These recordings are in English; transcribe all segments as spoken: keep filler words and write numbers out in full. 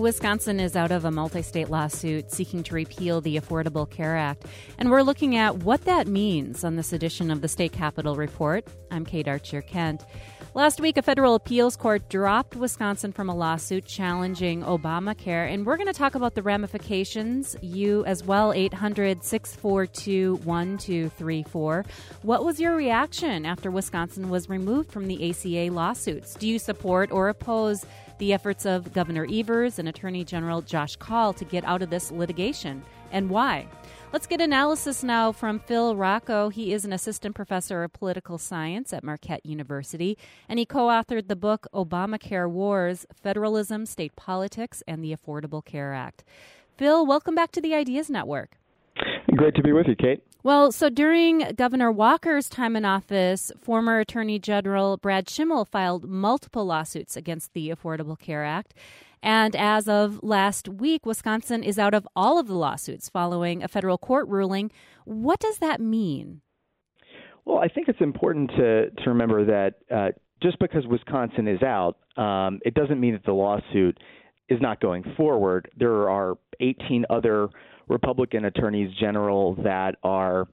Wisconsin is out of a multi-state lawsuit seeking to repeal the Affordable Care Act, and we're looking at what that means on this edition of the State Capitol Report. I'm Kate Archer-Kent. Last week, a federal appeals court dropped Wisconsin from a lawsuit challenging Obamacare, and we're going to talk about the ramifications. You as well, eight hundred, six four two, one two three four. What was your reaction after Wisconsin was removed from the A C A lawsuits? Do you support or oppose the efforts of Governor Evers and Attorney General Josh Kaul to get out of this litigation, and why? Let's get analysis now from Phil Rocco. He is an assistant professor of political science at Marquette University, and he co-authored the book Obamacare Wars, Federalism, State Politics, and the Affordable Care Act. Phil, welcome back to the Ideas Network. Great to be with you, Kate. Well, so during Governor Walker's time in office, former Attorney General Brad Schimel filed multiple lawsuits against the Affordable Care Act. And as of last week, Wisconsin is out of all of the lawsuits following a federal court ruling. What does that mean? Well, I think it's important to, to remember that uh, just because Wisconsin is out, um, it doesn't mean that the lawsuit is not going forward. There are eighteen other Republican attorneys general that are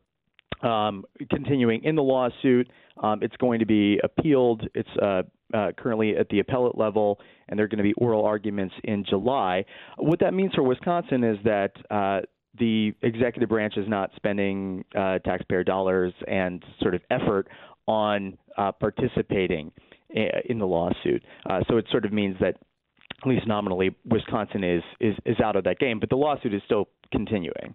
um, continuing in the lawsuit. Um, it's going to be appealed. It's uh, uh, currently at the appellate level, and there are going to be oral arguments in July. What that means for Wisconsin is that uh, the executive branch is not spending uh, taxpayer dollars and sort of effort on uh, participating in the lawsuit. Uh, so it sort of means that, at least nominally, Wisconsin is, is, is out of that game, but the lawsuit is still continuing.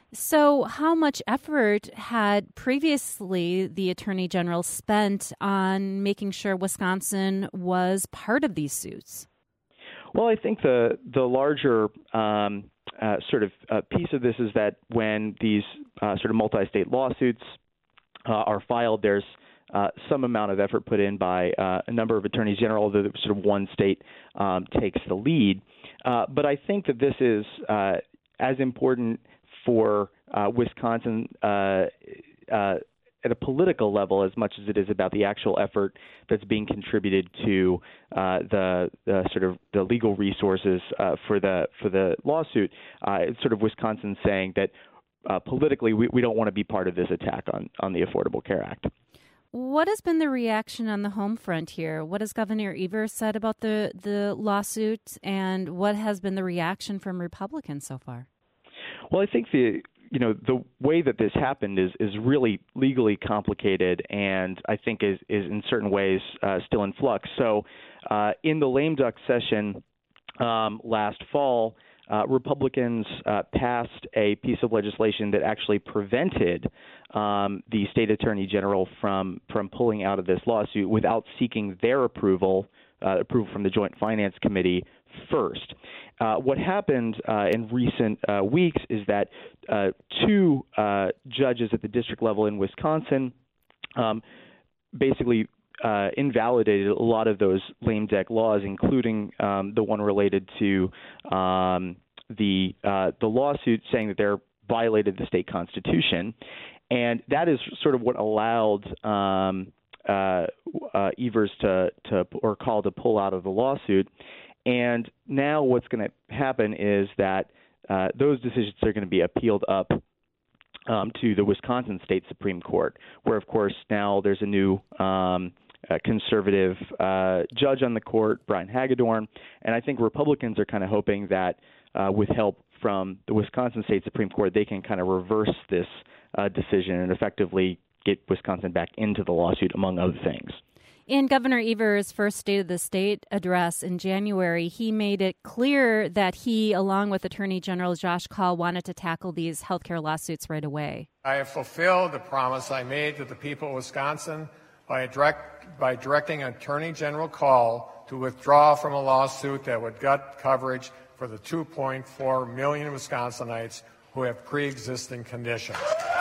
So how much effort had previously the Attorney General spent on making sure Wisconsin was part of these suits? Well, I think the, the larger um, uh, sort of uh, piece of this is that when these uh, sort of multi-state lawsuits uh, are filed, there's Uh, some amount of effort put in by uh, a number of attorneys general, although sort of one state um, takes the lead. Uh, but I think that this is uh, as important for uh, Wisconsin uh, uh, at a political level as much as it is about the actual effort that's being contributed to uh, the, the sort of the legal resources uh, for the for the lawsuit. Uh, it's sort of Wisconsin saying that uh, politically we, we don't want to be part of this attack on, on the Affordable Care Act. What has been the reaction on the home front here? What has Governor Evers said about the, the lawsuit, and what has been the reaction from Republicans so far? Well, I think the you know the way that this happened is is really legally complicated, and I think is is in certain ways uh, still in flux. So, uh, in the lame duck session um, last fall, Uh, Republicans uh, passed a piece of legislation that actually prevented um, the state attorney general from from pulling out of this lawsuit without seeking their approval, uh, approval from the Joint Finance Committee first. Uh, what happened uh, in recent uh, weeks is that uh, two uh, judges at the district level in Wisconsin um, basically Uh, invalidated a lot of those lame duck laws, including um, the one related to um, the uh, the lawsuit saying that they're violated the state constitution, and that is sort of what allowed um, uh, uh, Evers to to or Kaul to pull out of the lawsuit. And now what's going to happen is that uh, those decisions are going to be appealed up um, to the Wisconsin State Supreme Court, where of course now there's a new um, Uh, conservative uh, judge on the court, Brian Hagedorn, and I think Republicans are kind of hoping that uh, with help from the Wisconsin State Supreme Court, they can kind of reverse this uh, decision and effectively get Wisconsin back into the lawsuit, among other things. In Governor Evers' first State of the State address in January, he made it clear that he, along with Attorney General Josh Kaul, wanted to tackle these healthcare lawsuits right away. I have fulfilled the promise I made to the people of Wisconsin by, direct, by directing Attorney General Kaul to withdraw from a lawsuit that would gut coverage for the two point four million Wisconsinites who have pre-existing conditions.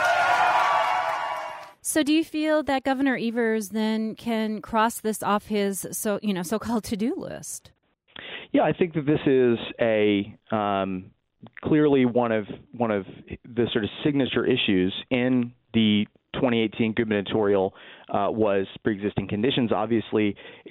So do you feel that Governor Evers then can cross this off his so you know so-called to-do list? Yeah, I think that this is a um, clearly one of one of the sort of signature issues in the twenty eighteen gubernatorial uh, was pre-existing conditions. Obviously, it's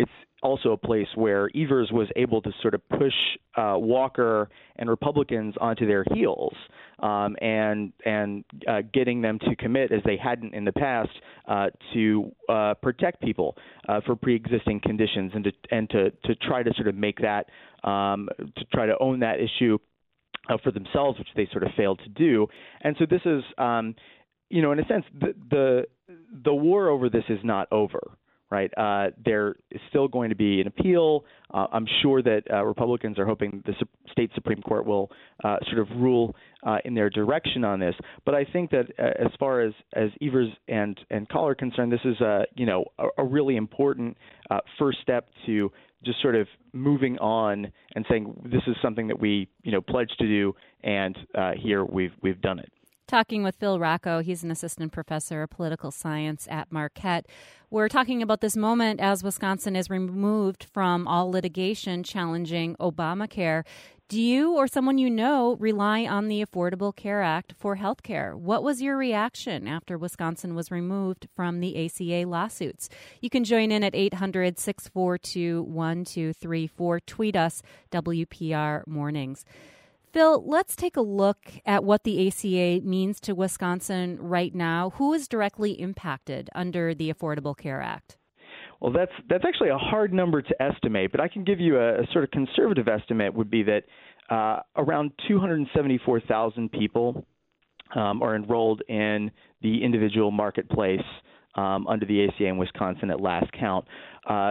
also a place where Evers was able to sort of push uh, Walker and Republicans onto their heels um, and and uh, getting them to commit, as they hadn't in the past, uh, to uh, protect people uh, for pre-existing conditions and to and to, to try to sort of make that um, to try to own that issue uh, for themselves, which they sort of failed to do. And so this is, um, you know, in a sense, the the the war over this is not over. Right. Uh, there is still going to be an appeal. Uh, I'm sure that uh, Republicans are hoping the su- state Supreme Court will uh, sort of rule uh, in their direction on this. But I think that uh, as far as, as Evers and, and Call are concerned, this is a, you know, a, a really important uh, first step to just sort of moving on and saying this is something that we, you know, pledged to do. And uh, here we've we've done it. Talking with Phil Rocco. He's an assistant professor of political science at Marquette. We're talking about this moment as Wisconsin is removed from all litigation challenging Obamacare. Do you or someone you know rely on the Affordable Care Act for health care? What was your reaction after Wisconsin was removed from the A C A lawsuits? You can join in at eight hundred, six four two, one two three four. Tweet us, W P R Mornings. Phil, let's take a look at what the A C A means to Wisconsin right now. Who is directly impacted under the Affordable Care Act? Well, that's that's actually a hard number to estimate, but I can give you a, a sort of conservative estimate would be that uh, around two hundred seventy-four thousand people um, are enrolled in the individual marketplace um, under the A C A in Wisconsin at last count. Uh,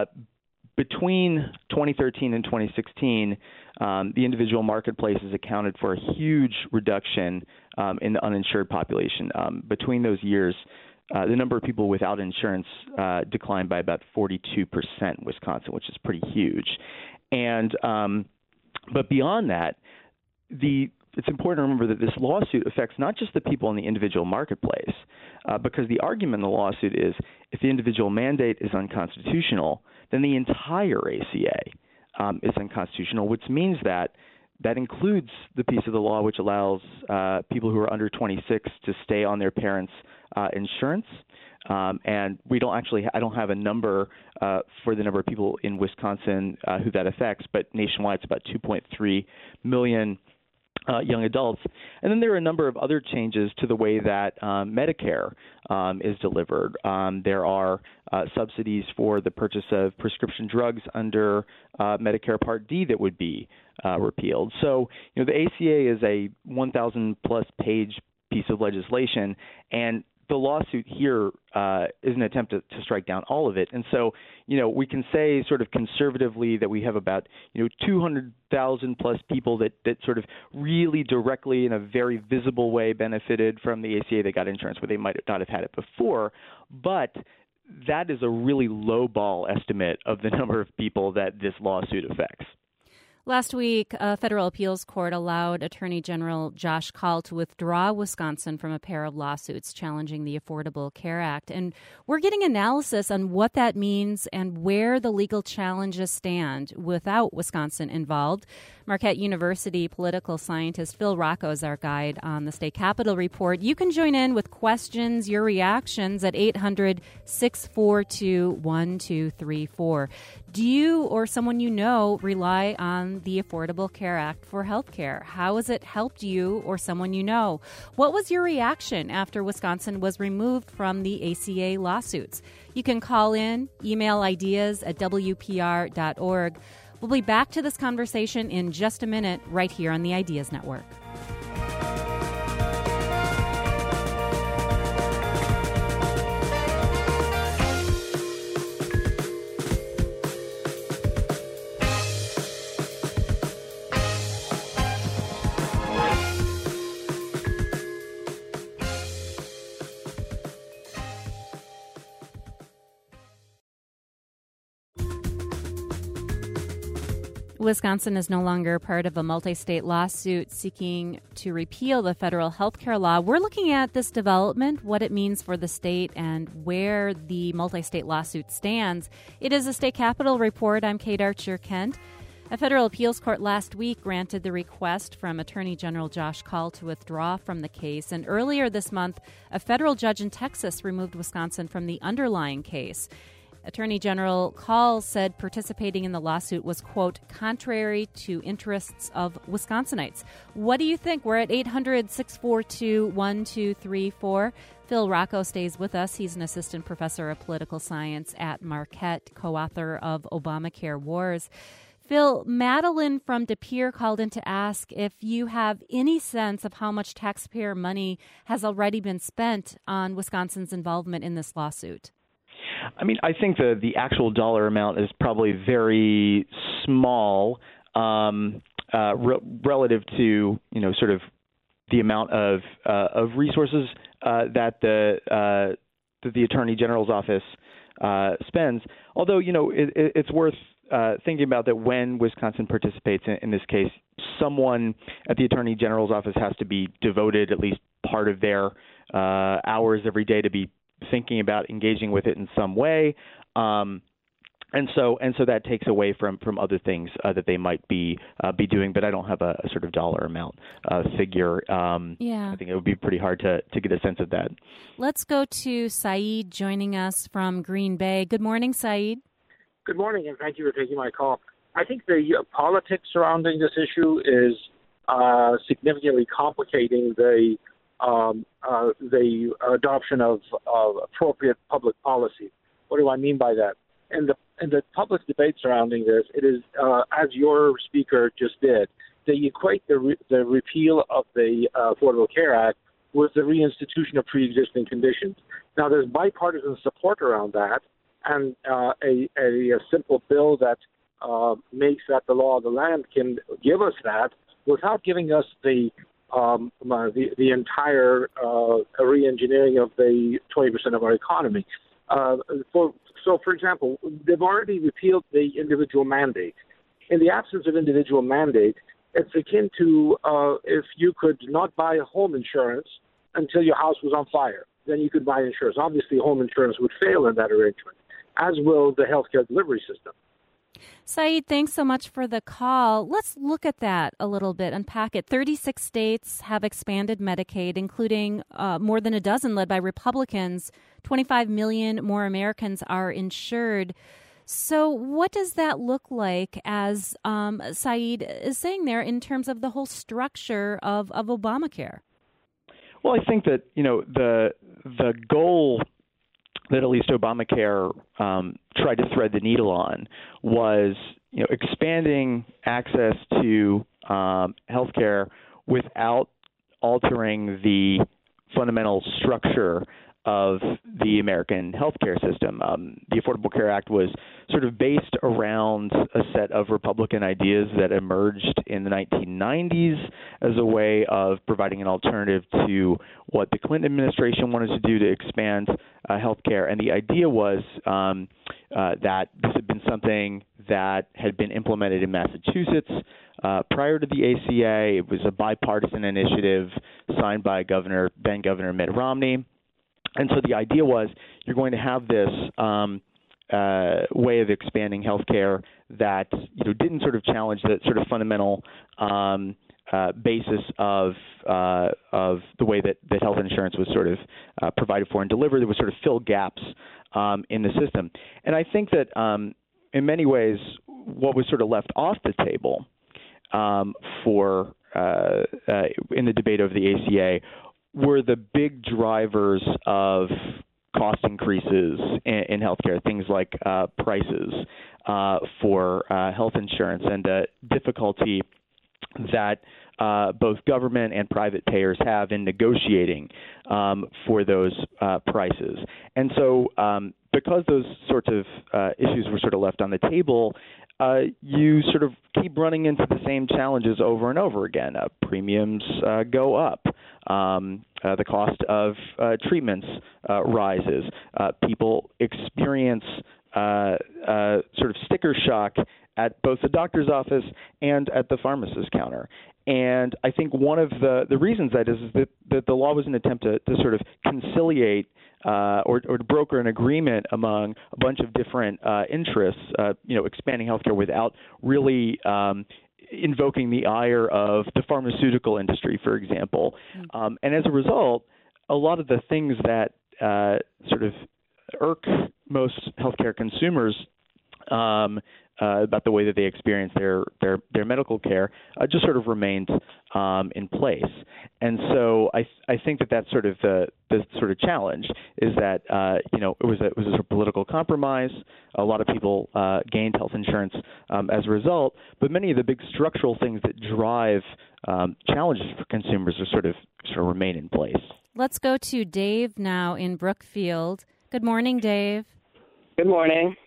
between twenty thirteen and twenty sixteen, um, the individual marketplaces accounted for a huge reduction um, in the uninsured population. Um, between those years, uh, the number of people without insurance uh, declined by about forty-two percent in Wisconsin, which is pretty huge. And um, but beyond that, the it's important to remember that this lawsuit affects not just the people in the individual marketplace, uh, because the argument in the lawsuit is if the individual mandate is unconstitutional, then the entire A C A um, is unconstitutional, which means that that includes the piece of the law which allows uh, people who are under twenty-six to stay on their parents' uh, insurance. Um, and we don't actually, ha- I don't have a number uh, for the number of people in Wisconsin uh, who that affects, but nationwide it's about two point three million Uh, young adults. And then there are a number of other changes to the way that um, Medicare um, is delivered. Um, there are uh, subsidies for the purchase of prescription drugs under uh, Medicare Part D that would be uh, repealed. So, you know, the A C A is a one thousand plus page piece of legislation, and the lawsuit here uh, is an attempt to, to strike down all of it. And so, you know, we can say sort of conservatively that we have about, you know, two hundred thousand plus people that, that sort of really directly in a very visible way benefited from the A C A. They got insurance where they might not have had it before. But that is a really low ball estimate of the number of people that this lawsuit affects. Last week, a federal appeals court allowed Attorney General Josh Kaul to withdraw Wisconsin from a pair of lawsuits challenging the Affordable Care Act. And we're getting analysis on what that means and where the legal challenges stand without Wisconsin involved. Marquette University political scientist Phil Rocco is our guide on the State Capitol Report. You can join in with questions, your reactions at eight hundred, six four two, one two three four. Do you or someone you know rely on the Affordable Care Act for health care? How has it helped you or someone you know? What was your reaction after Wisconsin was removed from the A C A lawsuits? You can call in, email ideas at W P R dot org. We'll be back to this conversation in just a minute right here on the Ideas Network. Wisconsin is no longer part of a multi-state lawsuit seeking to repeal the federal health care law. We're looking at this development, what it means for the state, and where the multi-state lawsuit stands. It is a State Capitol Report. I'm Kate Archer-Kent. A federal appeals court last week granted the request from Attorney General Josh Kaul to withdraw from the case. And earlier this month, a federal judge in Texas removed Wisconsin from the underlying case. Attorney General Kahl said participating in the lawsuit was, quote, contrary to interests of Wisconsinites. What do you think? We're at eight hundred, six four two, one two three four. Phil Rocco stays with us. He's an assistant professor of political science at Marquette, co-author of Obamacare Wars. Phil, Madeline from De Pere called in to ask if you have any sense of how much taxpayer money has already been spent on Wisconsin's involvement in this lawsuit. I mean, I think the, the actual dollar amount is probably very small um, uh, re- relative to, you know, sort of the amount of uh, of resources uh, that the uh, that the Attorney General's office uh, spends. Although, you know, it, it, it's worth uh, thinking about that when Wisconsin participates in, in this case, someone at the Attorney General's office has to be devoted at least part of their uh, hours every day to be thinking about engaging with it in some way. Um, And so, and so that takes away from, from other things uh, that they might be uh, be doing. But I don't have a, a sort of dollar amount uh, figure. Um, yeah, I think it would be pretty hard to, to get a sense of that. Let's go to Saeed joining us from Green Bay. Good morning, Saeed. Good morning, and thank you for taking my call. I think the uh, politics surrounding this issue is uh, significantly complicating the um, uh, the adoption of uh, appropriate public policy. What do I mean by that? In the in the public debate surrounding this, it is, uh, as your speaker just did, they equate the re- the repeal of the uh, Affordable Care Act with the reinstitution of pre-existing conditions. Now, there's bipartisan support around that, and uh, a, a a simple bill that uh, makes that the law of the land can give us that without giving us the um, the, the entire uh, re-engineering of the twenty percent of our economy. Uh, for So, for example, they've already repealed the individual mandate. In the absence of individual mandate, it's akin to uh, if you could not buy home insurance until your house was on fire. Then you could buy insurance. Obviously, home insurance would fail in that arrangement, as will the healthcare delivery system. Saeed, thanks so much for the call. Let's look at that a little bit, unpack it. thirty-six states have expanded Medicaid, including uh, more than a dozen led by Republicans. twenty-five million more Americans are insured. So what does that look like, as um, Saeed is saying there, in terms of the whole structure of, of Obamacare? Well, I think that, you know, the the goal that at least Obamacare um, tried to thread the needle on was, you know, expanding access to um, health care without altering the fundamental structure of the American healthcare system. Um, the Affordable Care Act was sort of based around a set of Republican ideas that emerged in the nineteen nineties as a way of providing an alternative to what the Clinton administration wanted to do to expand uh, healthcare. And the idea was um, uh, that this had been something that had been implemented in Massachusetts uh, prior to the A C A. It was a bipartisan initiative signed by Governor, then Governor Mitt Romney. And so the idea was you're going to have this um, uh, way of expanding healthcare that, you know, didn't sort of challenge the sort of fundamental um, uh, basis of uh, of the way that, that health insurance was sort of uh, provided for and delivered. It would sort of fill gaps um, in the system. And I think that um, in many ways what was sort of left off the table um, for uh, uh, in the debate over the A C A were the big drivers of cost increases in, in healthcare, things like uh, prices uh, for uh, health insurance and the difficulty that uh, both government and private payers have in negotiating um, for those uh, prices. And so um, because those sorts of uh, issues were sort of left on the table, Uh, you sort of keep running into the same challenges over and over again. Uh, premiums uh, go up. Um, uh, the cost of uh, treatments uh, rises. Uh, people experience uh, uh, sort of sticker shock at both the doctor's office and at the pharmacist's counter. And I think one of the, the reasons that is, is that, that the law was an attempt to, to sort of conciliate uh, or, or to broker an agreement among a bunch of different uh, interests, uh, you know, expanding healthcare without really um, invoking the ire of the pharmaceutical industry, for example. Mm-hmm. Um, and as a result, a lot of the things that uh, sort of irk most healthcare consumers um, uh, about the way that they experience their their, their medical care uh, just sort of remained um, in place. And so I I think that that's sort of the the sort of challenge is that uh, you know it was a, it was a political compromise. A lot of people uh, gained health insurance um, as a result, but many of the big structural things that drive um, challenges for consumers are sort of sort of remain in place. Let's go to Dave now in Brookfield. Good morning, Dave. Good morning.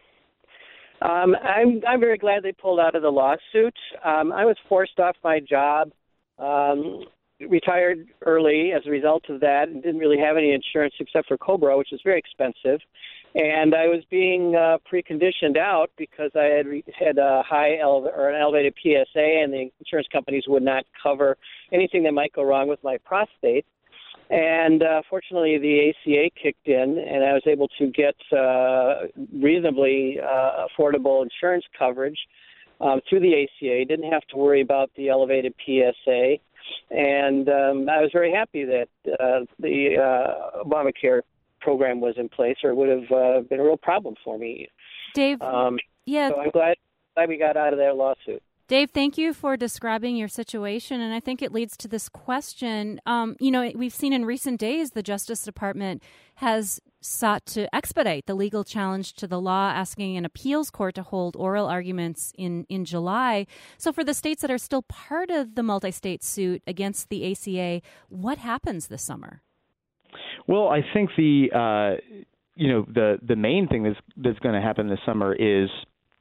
Um, I'm I'm very glad they pulled out of the lawsuit. Um, I was forced off my job, um, retired early as a result of that, and didn't really have any insurance except for COBRA, which is very expensive. And I was being uh, preconditioned out because I had re- had a high ele- or an elevated P S A, and the insurance companies would not cover anything that might go wrong with my prostate. And uh, fortunately, the A C A kicked in, and I was able to get uh, reasonably uh, affordable insurance coverage um, through the A C A. Didn't have to worry about the elevated P S A, and um, I was very happy that uh, the uh, Obamacare program was in place, or it would have uh, been a real problem for me. Dave, um, yeah. So I'm glad, glad we got out of that lawsuit. Dave, thank you for describing your situation, and I think it leads to this question. Um, you know, we've seen in recent days the Justice Department has sought to expedite the legal challenge to the law, asking an appeals court to hold oral arguments in, in July. So for the states that are still part of the multi-state suit against the A C A, what happens this summer? Well, I think the uh, you know the the main thing that's that's going to happen this summer is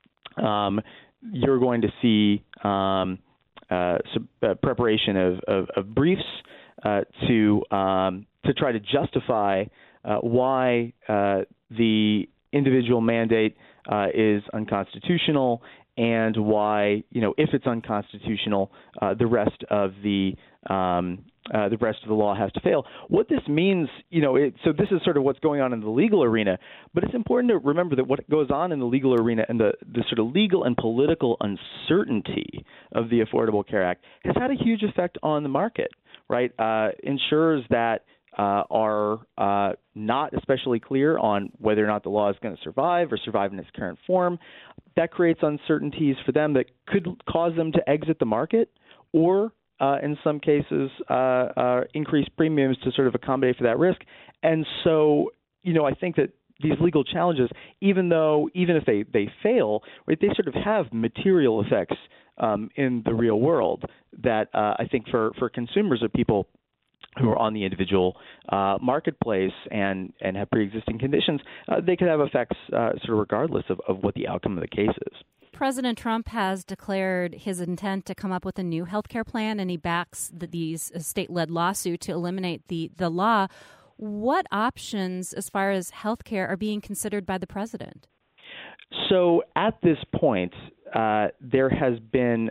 um, you're going to see um, uh, some, uh, preparation of, of, of briefs uh, to um, to try to justify uh, why uh, the individual mandate uh, is unconstitutional, and why, you know, if it's unconstitutional, uh, the rest of the um, uh, the rest of the law has to fail. What this means, you know, it, so this is sort of what's going on in the legal arena, but it's important to remember that what goes on in the legal arena and the, the sort of legal and political uncertainty of the Affordable Care Act has had a huge effect on the market, right? Uh, insurers that uh, are uh, not especially clear on whether or not the law is going to survive or survive in its current form, that creates uncertainties for them that could cause them to exit the market, or Uh, in some cases, uh, uh, increase premiums to sort of accommodate for that risk. And so, you know, I think that these legal challenges, even though, even if they, they fail, right, they sort of have material effects um, in the real world that uh, I think for, for consumers or people who are on the individual uh, marketplace and, and have pre-existing conditions, uh, they could have effects uh, sort of regardless of, of what the outcome of the case is. President Trump has declared his intent to come up with a new health care plan, and he backs the, these state-led lawsuit to eliminate the, the law. What options as far as health care are being considered by the president? So at this point, uh, there has been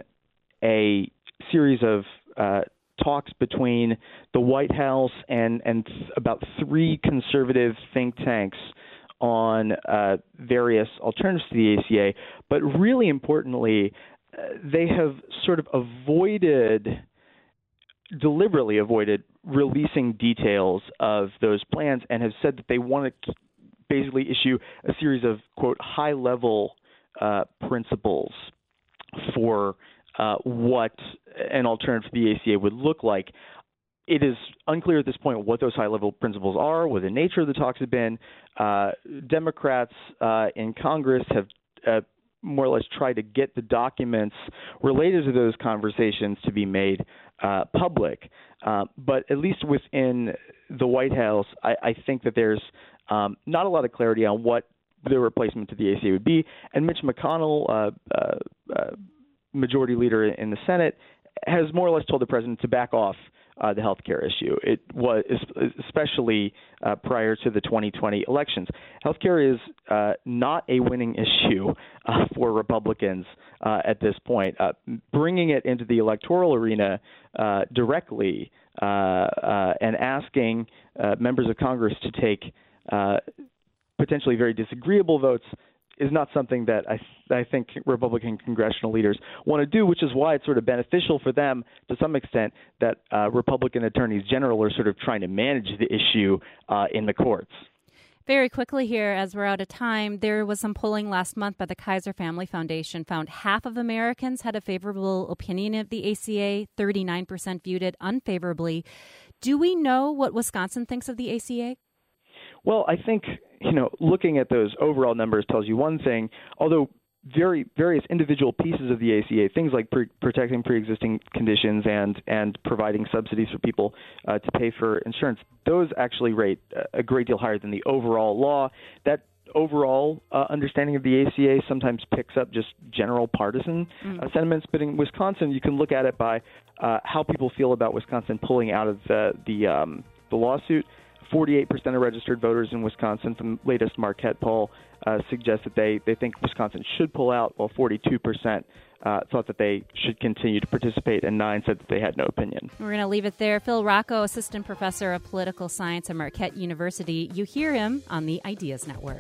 a series of uh, talks between the White House and, and th- about three conservative think tanks on uh, various alternatives to the A C A, but really importantly, uh, they have sort of avoided, deliberately avoided releasing details of those plans, and have said that they want to basically issue a series of, quote, high-level uh, principles for uh, what an alternative to the A C A would look like. It is unclear at this point what those high-level principles are, what the nature of the talks have been. Uh, Democrats uh, in Congress have uh, more or less tried to get the documents related to those conversations to be made uh, public. Uh, but at least within the White House, I, I think that there's um, not a lot of clarity on what the replacement to the A C A would be. And Mitch McConnell, uh, uh, uh, majority leader in the Senate, has more or less told the president to back off Uh, the health care issue. It was especially uh, prior to the twenty twenty elections. Health care is uh, not a winning issue uh, for Republicans uh, at this point. Uh, bringing it into the electoral arena uh, directly uh, uh, and asking uh, members of Congress to take uh, potentially very disagreeable votes is not something that I, I think Republican congressional leaders want to do, which is why it's sort of beneficial for them to some extent that uh, Republican attorneys general are sort of trying to manage the issue uh, in the courts. Very quickly here, as we're out of time, there was some polling last month by the Kaiser Family Foundation found half of Americans had a favorable opinion of the A C A, thirty-nine percent viewed it unfavorably. Do we know what Wisconsin thinks of the A C A? Well, I think, you know, looking at those overall numbers tells you one thing, although very various individual pieces of the A C A, things like pre- protecting pre-existing conditions and and providing subsidies for people uh, to pay for insurance, those actually rate a great deal higher than the overall law. That overall uh, understanding of the A C A sometimes picks up just general partisan mm. uh, sentiments, but in Wisconsin, you can look at it by uh, how people feel about Wisconsin pulling out of the the, um, the lawsuit. forty-eight percent of registered voters in Wisconsin from the latest Marquette poll uh, suggest that they, they think Wisconsin should pull out, while forty-two percent uh, thought that they should continue to participate, and nine said that they had no opinion. We're going to leave it there. Phil Rocco, Assistant Professor of Political Science at Marquette University. You hear him on the Ideas Network.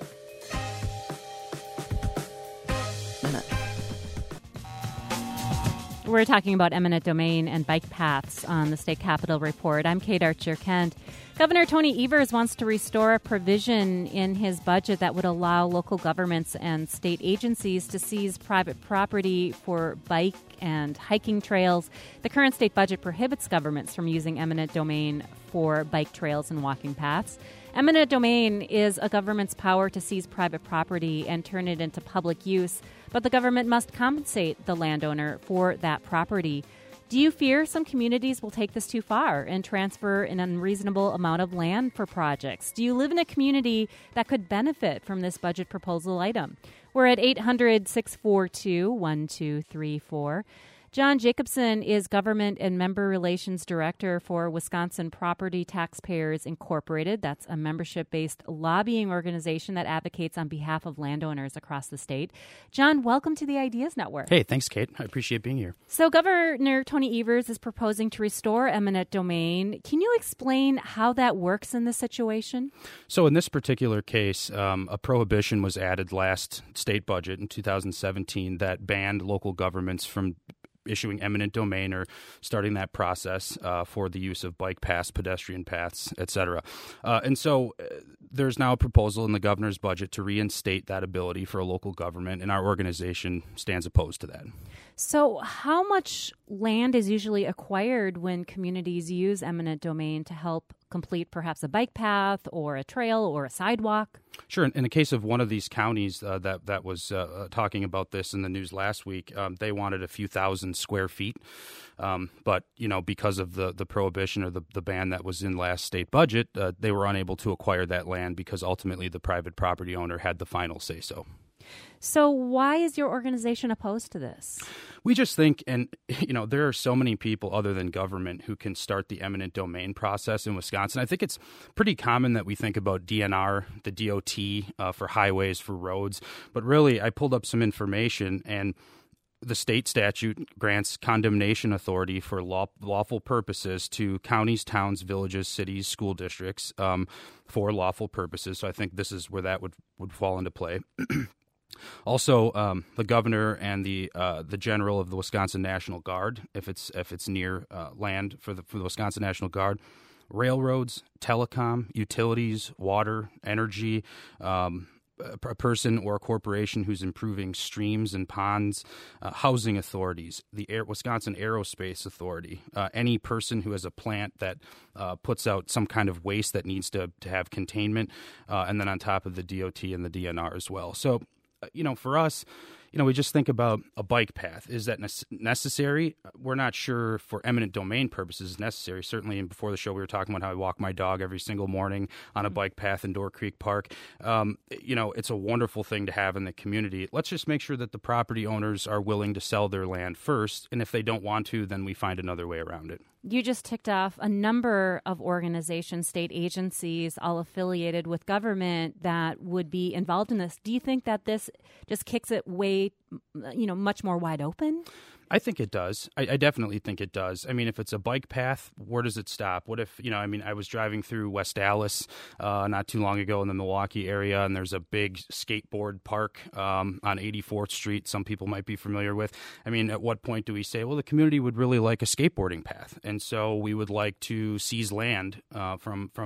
We're talking about eminent domain and bike paths on the State Capitol Report. I'm Kate Archer-Kent. Governor Tony Evers wants to restore a provision in his budget that would allow local governments and state agencies to seize private property for bike and hiking trails. The current state budget prohibits governments from using eminent domain for bike trails and walking paths. Eminent domain is a government's power to seize private property and turn it into public use, but the government must compensate the landowner for that property. Do you fear some communities will take this too far and transfer an unreasonable amount of land for projects? Do you live in a community that could benefit from this budget proposal item? We're at eight hundred, six four two, one two three four. John Jacobson is Government and Member Relations Director for Wisconsin Property Taxpayers Incorporated. That's a membership-based lobbying organization that advocates on behalf of landowners across the state. John, welcome to the Ideas Network. Hey, thanks, Kate. I appreciate being here. So Governor Tony Evers is proposing to restore eminent domain. Can you explain how that works in this situation? So in this particular case, um, a prohibition was added last state budget in two thousand seventeen that banned local governments from issuing eminent domain or starting that process uh, for the use of bike paths, pedestrian paths, et cetera. Uh, and so uh, there's now a proposal in the governor's budget to reinstate that ability for a local government, and our organization stands opposed to that. So how much land is usually acquired when communities use eminent domain to help complete perhaps a bike path or a trail or a sidewalk? Sure. In the case of one of these counties uh, that that was uh, talking about this in the news last week, um, they wanted a few thousand square feet. Um, but, you know, because of the, the prohibition or the, the ban that was in last state budget, uh, they were unable to acquire that land because ultimately the private property owner had the final say so. So why is your organization opposed to this? We just think, and, you know, there are so many people other than government who can start the eminent domain process in Wisconsin. I think it's pretty common that we think about D N R, the D O T, uh, for highways, for roads. But really, I pulled up some information, and the state statute grants condemnation authority for law, lawful purposes to counties, towns, villages, cities, school districts um, for lawful purposes. So I think this is where that would, would fall into play. Also, um, the governor and the uh, the general of the Wisconsin National Guard, if it's if it's near uh, land for the for the Wisconsin National Guard, railroads, telecom, utilities, water, energy, um, a person or a corporation who's improving streams and ponds, uh, housing authorities, the Air, Wisconsin Aerospace Authority, uh, any person who has a plant that uh, puts out some kind of waste that needs to, to have containment, uh, and then on top of the D O T and the D N R as well. So, you know, for us, you know, we just think about a bike path. Is that necessary? We're not sure for eminent domain purposes it's necessary. Certainly, before the show, we were talking about how I walk my dog every single morning on a bike path in Door Creek Park. Um, you know, it's a wonderful thing to have in the community. Let's just make sure that the property owners are willing to sell their land first. And if they don't want to, then we find another way around it. You just ticked off a number of organizations, state agencies, all affiliated with government that would be involved in this. Do you think that this just kicks it way, you know, much more wide open? I think it does. I, I definitely think it does. I mean, if it's a bike path, where does it stop? What if, you know, I mean, I was driving through West Allis uh, not too long ago in the Milwaukee area, and there's a big skateboard park um, on eighty-fourth Street some people might be familiar with. I mean, at what point do we say, well, the community would really like a skateboarding path, and so we would like to seize land uh, from from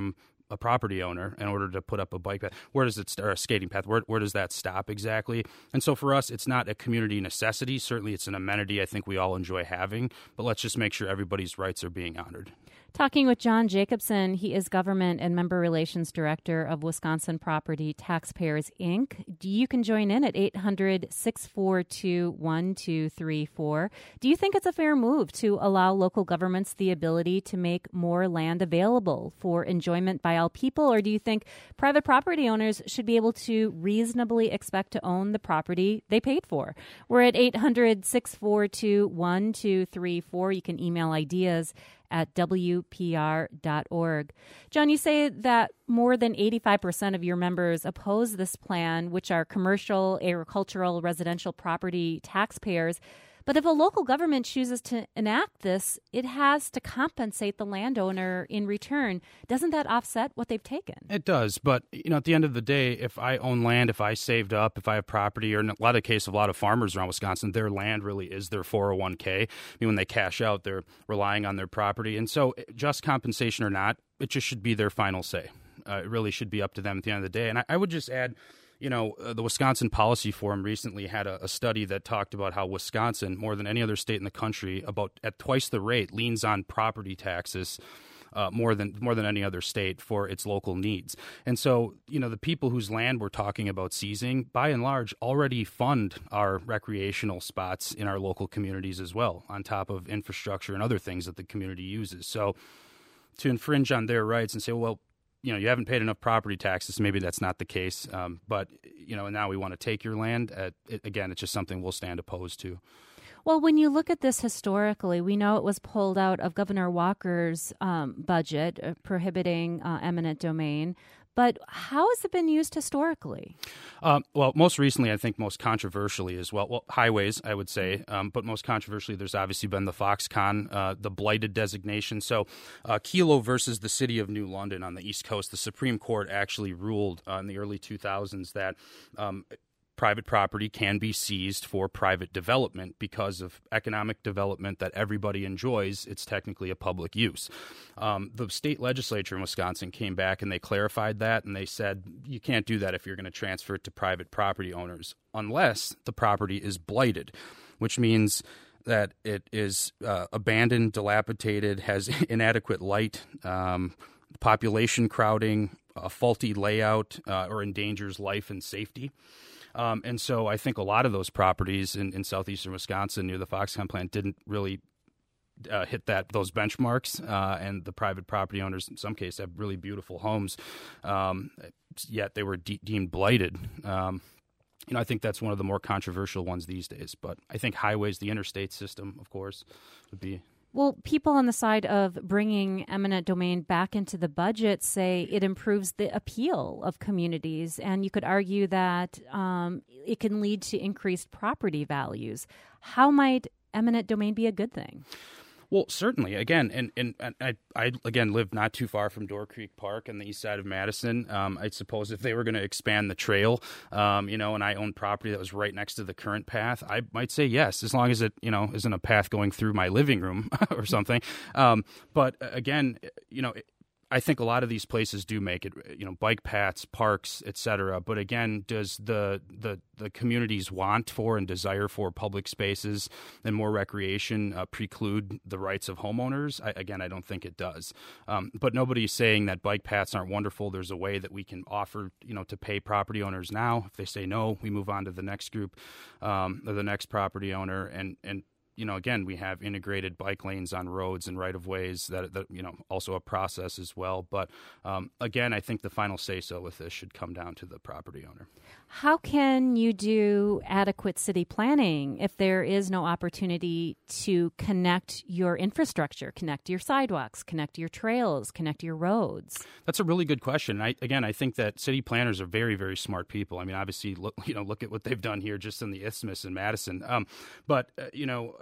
a property owner in order to put up a bike path. Where does it start? Or a skating path? Where where does that stop exactly? And so for us, it's not a community necessity. Certainly, it's an amenity I think we all enjoy having. But let's just make sure everybody's rights are being honored. Talking with John Jacobson, he is Government and Member Relations Director of Wisconsin Property Taxpayers, Incorporated. You can join in at eight hundred, six four two, one two three four. Do you think it's a fair move to allow local governments the ability to make more land available for enjoyment by all people, or do you think private property owners should be able to reasonably expect to own the property they paid for? We're at eight hundred, six four two, one two three four. You can email ideas at w p r dot org. John, you say that more than eighty-five percent of your members oppose this plan, which are commercial, agricultural, residential property taxpayers. But if a local government chooses to enact this, it has to compensate the landowner in return. Doesn't that offset what they've taken? It does. But, you know, at the end of the day, if I own land, if I saved up, if I have property, or in a lot of cases, a lot of farmers around Wisconsin, their land really is their four oh one k. I mean, when they cash out, they're relying on their property. And so just compensation or not, it just should be their final say. Uh, it really should be up to them at the end of the day. And I, I would just add, you know, uh, the Wisconsin Policy Forum recently had a, a study that talked about how Wisconsin, more than any other state in the country, about at twice the rate, leans on property taxes uh, more than more than any other state for its local needs. And so, you know, the people whose land we're talking about seizing, by and large, already fund our recreational spots in our local communities as well, on top of infrastructure and other things that the community uses. So to infringe on their rights and say, well, you know, you haven't paid enough property taxes. Maybe that's not the case. Um, but, you know, now we want to take your land. Uh, it, again, it's just something we'll stand opposed to. Well, when you look at this historically, we know it was pulled out of Governor Walker's um, budget uh, prohibiting uh, eminent domain. But how has it been used historically? Um, well, most recently, I think most controversially as well, well, highways, I would say, um, but most controversially, there's obviously been the Foxconn, uh, the blighted designation. So uh, Kelo versus the City of New London on the East Coast, the Supreme Court actually ruled uh, in the early two thousands that um, private property can be seized for private development because of economic development that everybody enjoys. It's technically a public use. Um, the state legislature in Wisconsin came back and they clarified that, and they said you can't do that if you're going to transfer it to private property owners unless the property is blighted, which means that it is uh, abandoned, dilapidated, has inadequate light, um, population crowding, a faulty layout, uh, or endangers life and safety. Um, and so I think a lot of those properties in, in southeastern Wisconsin near the Foxconn plant didn't really uh, hit that those benchmarks. Uh, and the private property owners, in some cases, have really beautiful homes, um, yet they were de- deemed blighted. Um, you know, I think that's one of the more controversial ones these days. But I think highways, the interstate system, of course, would be. Well, people on the side of bringing eminent domain back into the budget say it improves the appeal of communities, and you could argue that um, it can lead to increased property values. How might eminent domain be a good thing? Well, certainly. Again, and, and, and I, I, again, live not too far from Door Creek Park on the east side of Madison. Um, I suppose if they were going to expand the trail, um, you know, and I owned property that was right next to the current path, I might say yes, as long as it, you know, isn't a path going through my living room or something. Um, but again, you know, I think a lot of these places do make it, you know, bike paths, parks, et cetera. But again, does the, the, the community's want for and desire for public spaces and more recreation uh, preclude the rights of homeowners? I, again, I don't think it does. Um, but nobody's saying that bike paths aren't wonderful. There's a way that we can offer, you know, to pay property owners now. If they say no, we move on to the next group um, or the next property owner. And, and you know, again, we have integrated bike lanes on roads and right-of-ways that, that you know, also a process as well. But um, again, I think the final say-so with this should come down to the property owner. How can you do adequate city planning if there is no opportunity to connect your infrastructure, connect your sidewalks, connect your trails, connect your roads? That's a really good question. I, again, I think that city planners are very, very smart people. I mean, obviously, look, you know, look at what they've done here just in the Isthmus in Madison. Um, but, uh, you know,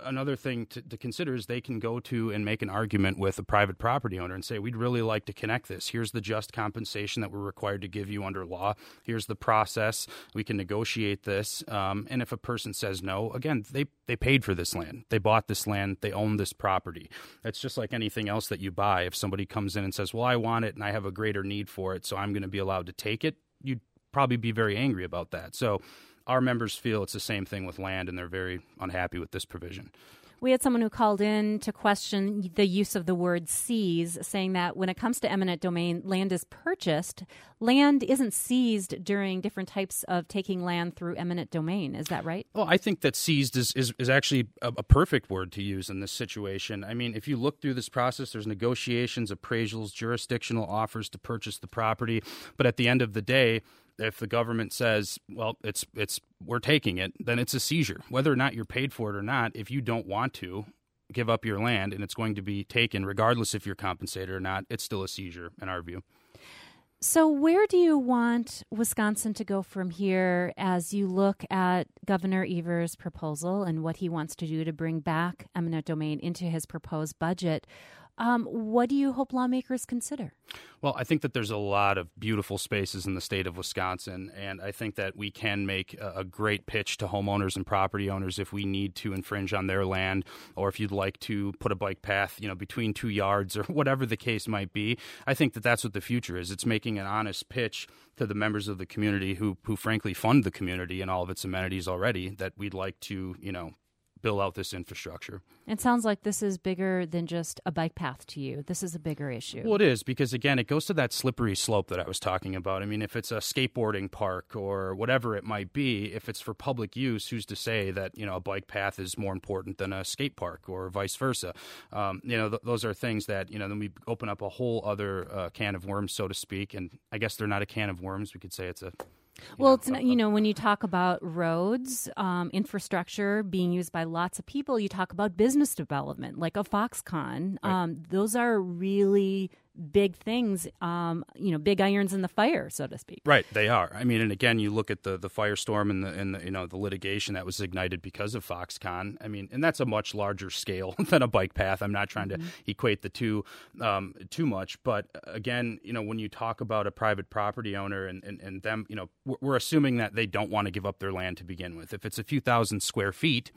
another thing to, to consider is they can go to and make an argument with a private property owner and say, we'd really like to connect this. Here's the just compensation that we're required to give you under law. Here's the process. We can negotiate this. Um, and if a person says no, again, they, they paid for this land. They bought this land. They own this property. It's just like anything else that you buy. If somebody comes in and says, well, I want it and I have a greater need for it, so I'm going to be allowed to take it, you'd probably be very angry about that. So our members feel it's the same thing with land, and they're very unhappy with this provision. We had someone who called in to question the use of the word seize, saying that when it comes to eminent domain, land is purchased. Land isn't seized during different types of taking land through eminent domain. Is that right? Well, I think that seized is, is, is actually a, a perfect word to use in this situation. I mean, if you look through this process, there's negotiations, appraisals, jurisdictional offers to purchase the property. But at the end of the day, if the government says, well, it's it's we're taking it, then it's a seizure. Whether or not you're paid for it or not, if you don't want to give up your land and it's going to be taken, regardless if you're compensated or not, it's still a seizure in our view. So where do you want Wisconsin to go from here as you look at Governor Evers' proposal and what he wants to do to bring back eminent domain into his proposed budget? Um, what do you hope lawmakers consider? Well, I think that there's a lot of beautiful spaces in the state of Wisconsin, and I think that we can make a, a great pitch to homeowners and property owners if we need to infringe on their land, or if you'd like to put a bike path, you know, between two yards or whatever the case might be. I think that that's what the future is. It's making an honest pitch to the members of the community who, who frankly fund the community and all of its amenities already, that we'd like to, you know, build out this infrastructure. It sounds like this is bigger than just a bike path to you. This is a bigger issue. Well, it is, because, again, it goes to that slippery slope that I was talking about. I mean, if it's a skateboarding park or whatever it might be, if it's for public use, who's to say that, you know, a bike path is more important than a skate park or vice versa? Um, you know, th- those are things that, you know, then we open up a whole other uh, can of worms, so to speak. And I guess they're not a can of worms. We could say it's a... You well, know, it's not, you know, when you talk about roads, um, infrastructure being used by lots of people, you talk about business development, like a Foxconn. Right. Um, those are really big things, um, you know, big irons in the fire, so to speak. Right, they are. I mean, and again, you look at the, the firestorm and the and the, you know, the litigation that was ignited because of Foxconn. I mean, and that's a much larger scale than a bike path. I'm not trying to mm-hmm. equate the two um, too much, but again, you know, when you talk about a private property owner and, and, and them, you know, we're, we're assuming that they don't want to give up their land to begin with. If it's a few thousand square feet,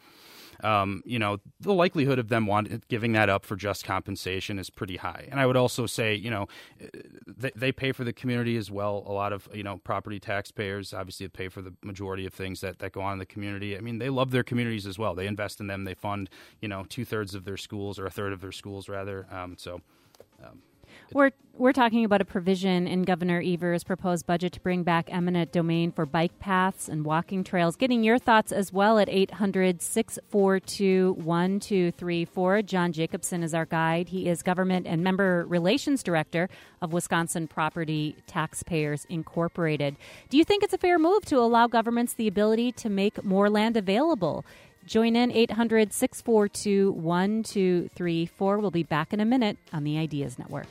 Um, you know, the likelihood of them want, giving that up for just compensation is pretty high. And I would also say, you know, they, they pay for the community as well. A lot of, you know, property taxpayers obviously pay for the majority of things that, that go on in the community. I mean, they love their communities as well. They invest in them. They fund, you know, two thirds of their schools, or a third of their schools rather. Um, so. Um, We're we're talking about a provision in Governor Evers' proposed budget to bring back eminent domain for bike paths and walking trails. Getting your thoughts as well at eight hundred, six four two, one two three four. John Jacobson is our guide. He is Government and Member Relations Director of Wisconsin Property Taxpayers Incorporated. Do you think it's a fair move to allow governments the ability to make more land available? Join in eight hundred, six four two, one two three four. We'll be back in a minute on the Ideas Network.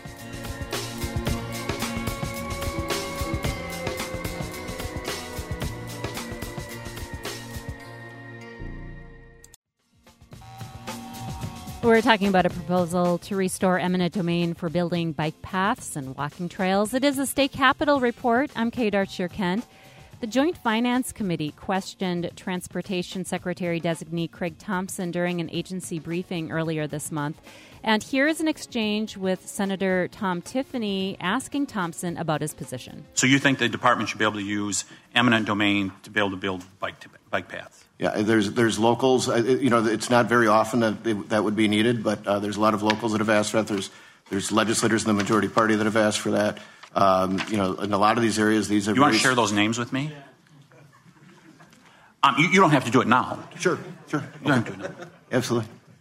We're talking about a proposal to restore eminent domain for building bike paths and walking trails. It is a state capitol report. I'm Kate Archer-Kent. The Joint Finance Committee questioned Transportation Secretary-designee Craig Thompson during an agency briefing earlier this month. And here is an exchange with Senator Tom Tiffany asking Thompson about his position. So you think the department should be able to use eminent domain to be able to build bike, bike paths? Yeah, there's there's locals. You know, it's not very often that they, that would be needed, but uh, there's a lot of locals that have asked for that. There's, there's legislators in the majority party that have asked for that. Um, you know, in a lot of these areas, these are. You want to share those names with me? Um, you, you don't have to do it now. Sure, sure. You don't have to do it now. Absolutely.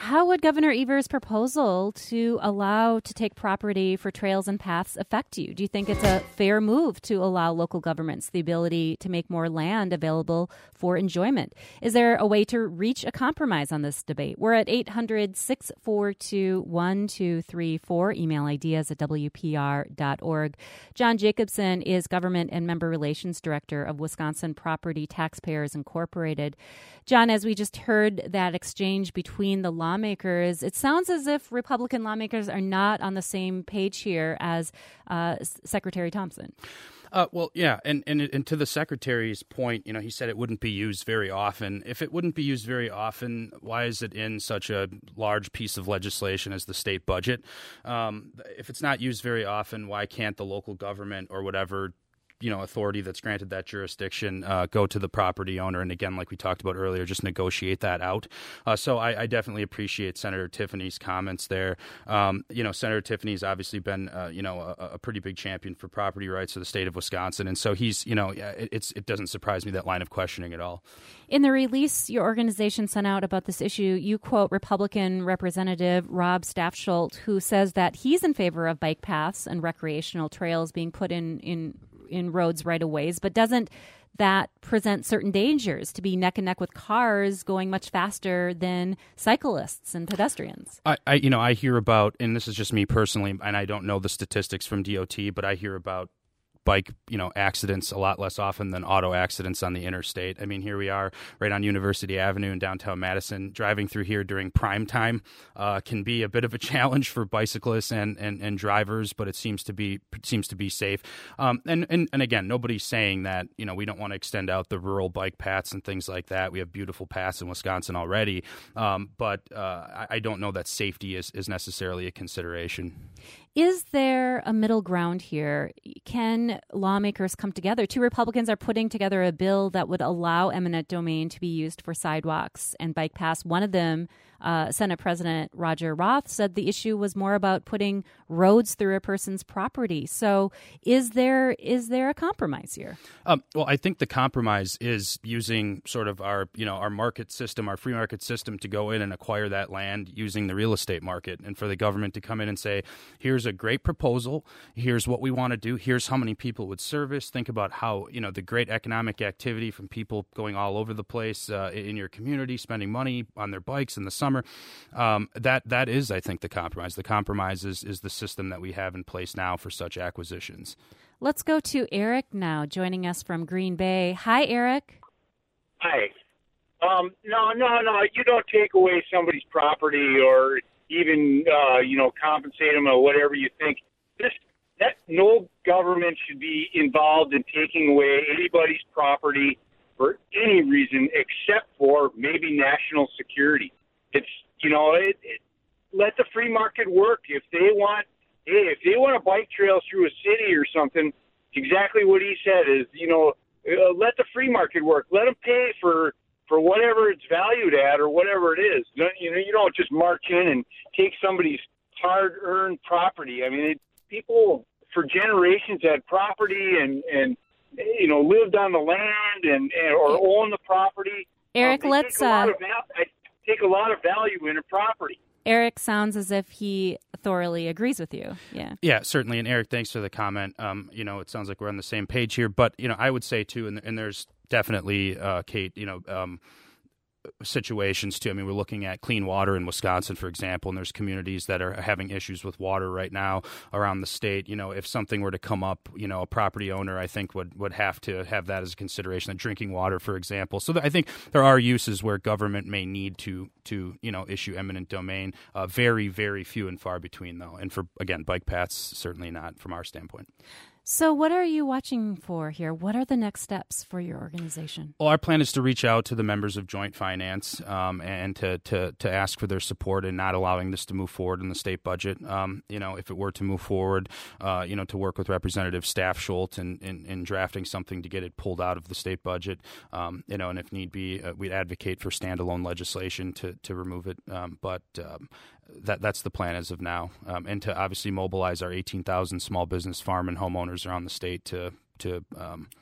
How would Governor Evers' proposal to allow to take property for trails and paths affect you? Do you think it's a fair move to allow local governments the ability to make more land available for enjoyment? Is there a way to reach a compromise on this debate? We're at eight hundred, six four two, one two three four. Email ideas at W P R dot org. John Jacobson is Government and Member Relations Director of Wisconsin Property Taxpayers Incorporated. John, as we just heard that exchange between the lawmakers, it sounds as if Republican lawmakers are not on the same page here as uh, Secretary Thompson. Uh, well, yeah, and, and and to the Secretary's point, you know, he said it wouldn't be used very often. If it wouldn't be used very often, why is it in such a large piece of legislation as the state budget? Um, if it's not used very often, why can't the local government or whatever you know, authority that's granted that jurisdiction uh, go to the property owner? And again, like we talked about earlier, just negotiate that out. Uh, so I, I definitely appreciate Senator Tiffany's comments there. Um, you know, Senator Tiffany's obviously been, uh, you know, a, a pretty big champion for property rights of the state of Wisconsin. And so he's, you know, it, it's, it doesn't surprise me, that line of questioning at all. In the release your organization sent out about this issue, you quote Republican Representative Rob Staffsholt, who says that he's in favor of bike paths and recreational trails being put in, in in roads right of ways, but doesn't that present certain dangers to be neck and neck with cars going much faster than cyclists and pedestrians? I, I you know, I hear about, and this is just me personally, and I don't know the statistics from D O T, but I hear about bike, you know, accidents a lot less often than auto accidents on the interstate. I mean, here we are right on University Avenue in downtown Madison. Driving through here during prime time uh, can be a bit of a challenge for bicyclists and, and, and drivers, but it seems to be seems to be safe. Um, and, and, and again, nobody's saying that, you know, we don't want to extend out the rural bike paths and things like that. We have beautiful paths in Wisconsin already, um, but uh, I, I don't know that safety is, is necessarily a consideration. Is there a middle ground here? Can lawmakers come together? Two Republicans are putting together a bill that would allow eminent domain to be used for sidewalks and bike paths. One of them, uh, Senate President Roger Roth, said the issue was more about putting roads through a person's property. So is there is there a compromise here? Um, well, I think the compromise is using sort of our, you know, our market system, our free market system, to go in and acquire that land using the real estate market, and for the government to come in and say, here's a great proposal, here's what we want to do, here's how many people would service. Think about how, you know, the great economic activity from people going all over the place uh, in your community, spending money on their bikes in the summer. Um, that that is, I think, the compromise. The compromise is, is the system that we have in place now for such acquisitions. Let's go to Eric now, joining us from Green Bay. Hi, Eric. Hi. Um, no, no, no. You don't take away somebody's property or even, uh, you know, compensate them or whatever you think. This, that no government should be involved in taking away anybody's property for any reason except for maybe national security. It's, you know, it, it, let the free market work. If they want, hey, if they want a bike trail through a city or something, exactly what he said is, you know, uh, let the free market work. Let them pay for for whatever it's valued at or whatever it is. You know, you don't just march in and take somebody's hard-earned property. I mean, it, people for generations had property and, and you know, lived on the land and, and or owned the property. Eric, um, let's take a, lot uh, of val- take a lot of value in a property. Eric sounds as if he thoroughly agrees with you. Yeah. Yeah, certainly. And Eric, thanks for the comment. Um, you know, it sounds like we're on the same page here. But, you know, I would say, too, and, and there's definitely, uh, Kate, you know, um, situations too. I mean, we're looking at clean water in Wisconsin, for example, and there's communities that are having issues with water right now around the state. You know, if something were to come up, you know, a property owner, I think, would, would have to have that as a consideration, the drinking water, for example. So I think there are uses where government may need to, to you know, issue eminent domain. Uh, very, very few and far between, though. And for, again, bike paths, certainly not from our standpoint. So what are you watching for here? What are the next steps for your organization? Well, our plan is to reach out to the members of Joint Finance um, and to, to to ask for their support in not allowing this to move forward in the state budget. Um, you know, if it were to move forward, uh, you know, to work with Representative Staffsholt in, in, in drafting something to get it pulled out of the state budget. Um, you know, and if need be, uh, we'd advocate for standalone legislation to, to remove it. Um, but um, that that's the plan as of now, um, and to obviously mobilize our eighteen thousand small business, farm, and homeowners around the state to to um,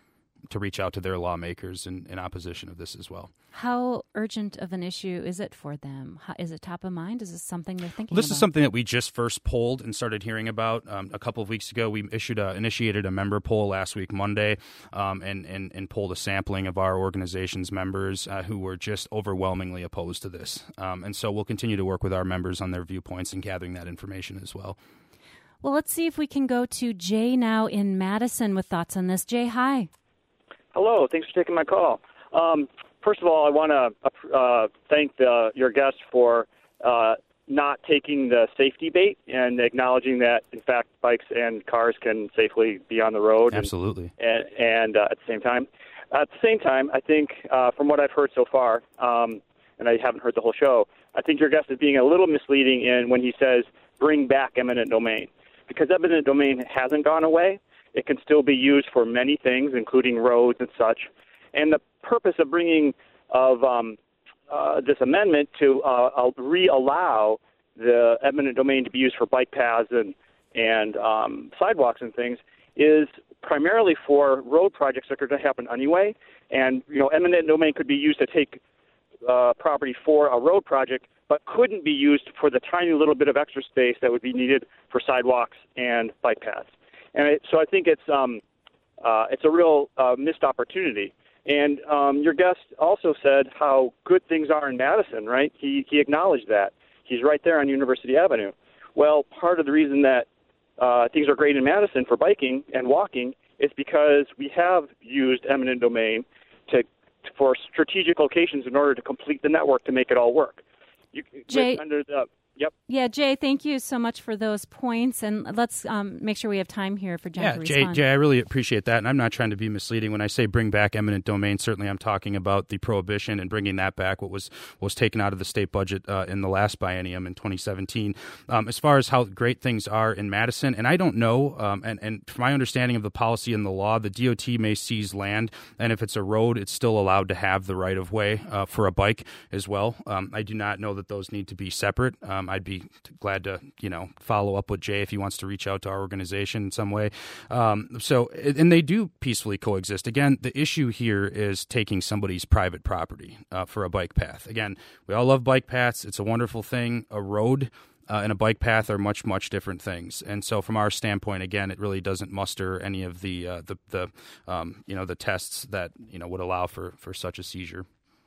to reach out to their lawmakers in, in opposition of this as well. How urgent of an issue is it for them? How, is it top of mind? Is this something they're thinking well, this about? is something that we just first polled and started hearing about um, a couple of weeks ago. We issued a, initiated a member poll last week, Monday, um, and, and, and polled a sampling of our organization's members uh, who were just overwhelmingly opposed to this. Um, and so we'll continue to work with our members on their viewpoints and gathering that information as well. Well, let's see if we can go to Jay now in Madison with thoughts on this. Jay, hi. Hello. Thanks for taking my call. Um, first of all, I want to uh, thank the, your guest for uh, not taking the safety bait and acknowledging that, in fact, bikes and cars can safely be on the road. Absolutely. And, and, and uh, at the same time, at the same time, I think uh, from what I've heard so far, um, and I haven't heard the whole show, I think your guest is being a little misleading in when he says bring back eminent domain, because eminent domain hasn't gone away. It can still be used for many things, including roads and such. And the purpose of bringing of um, uh, this amendment to uh, re-allow the eminent domain to be used for bike paths and and um, sidewalks and things is primarily for road projects that are going to happen anyway. And you know, eminent domain could be used to take uh, property for a road project, but couldn't be used for the tiny little bit of extra space that would be needed for sidewalks and bike paths. And it, so I think it's um, uh, it's a real uh, missed opportunity. And um, your guest also said how good things are in Madison, right? He he acknowledged that. He's right there on University Avenue. Well, part of the reason that uh, things are great in Madison for biking and walking is because we have used eminent domain to for strategic locations in order to complete the network to make it all work. You, Jay, under the, yep. Yeah, Jay, thank you so much for those points. And let's um, make sure we have time here for John yeah, to Jay, respond. Jay, I really appreciate that. And I'm not trying to be misleading. When I say bring back eminent domain, certainly I'm talking about the prohibition and bringing that back, what was was taken out of the state budget uh, in the last biennium in twenty seventeen. Um, as far as how great things are in Madison, and I don't know, um, and, and from my understanding of the policy and the law, the D O T may seize land, and if it's a road, it's still allowed to have the right-of-way uh, for a bike as well. Um, I do not know that those need to be separate. Um, I'd be glad to, you know, follow up with Jay if he wants to reach out to our organization in some way. Um, so, and they do peacefully coexist. Again, the issue here is taking somebody's private property uh, for a bike path. Again, we all love bike paths. It's a wonderful thing. A road uh, and a bike path are much, much different things. And so, from our standpoint, again, it really doesn't muster any of the uh, the the um, you know the tests that you know would allow for for such a seizure.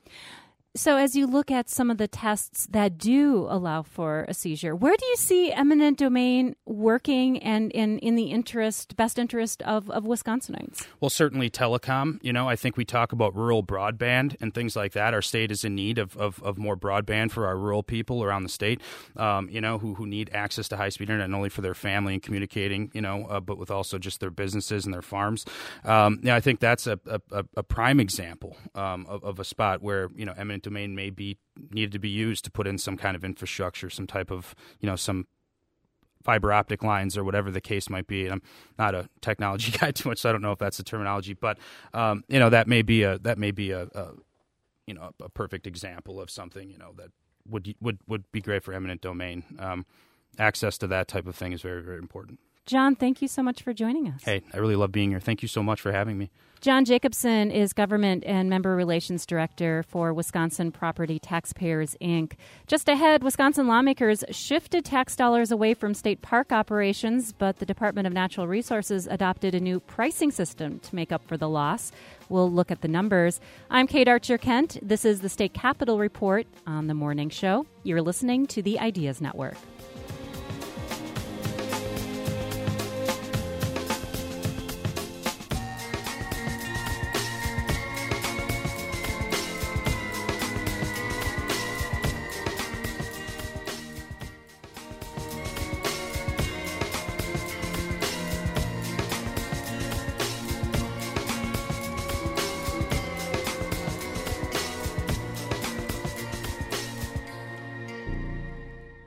So as you look at some of the tests that do allow for a seizure, where do you see eminent domain working and in, in the interest, best interest of, of Wisconsinites? Well, certainly telecom. You know, I think we talk about rural broadband and things like that. Our state is in need of, of, of more broadband for our rural people around the state, um, you know, who, who need access to high-speed internet, not only for their family and communicating, you know, uh, but with also just their businesses and their farms. Um, yeah, I think that's a, a, a prime example um, of, of a spot where, you know, eminent domain may be needed to be used to put in some kind of infrastructure, some type of, you know, some fiber optic lines or whatever the case might be. And I'm not a technology guy too much, so I don't know if that's the terminology, but um, you know, that may be a that may be a, a you know a perfect example of something, you know, that would would would be great for eminent domain. Um, access to that type of thing is very, very important. John, thank you so much for joining us. Hey, I really love being here. Thank you so much for having me. John Jacobson is Government and Member Relations Director for Wisconsin Property Taxpayers, Incorporated. Just ahead, Wisconsin lawmakers shifted tax dollars away from state park operations, but the Department of Natural Resources adopted a new pricing system to make up for the loss. We'll look at the numbers. I'm Kate Archer-Kent. This is the State Capitol Report on The Morning Show. You're listening to the Ideas Network.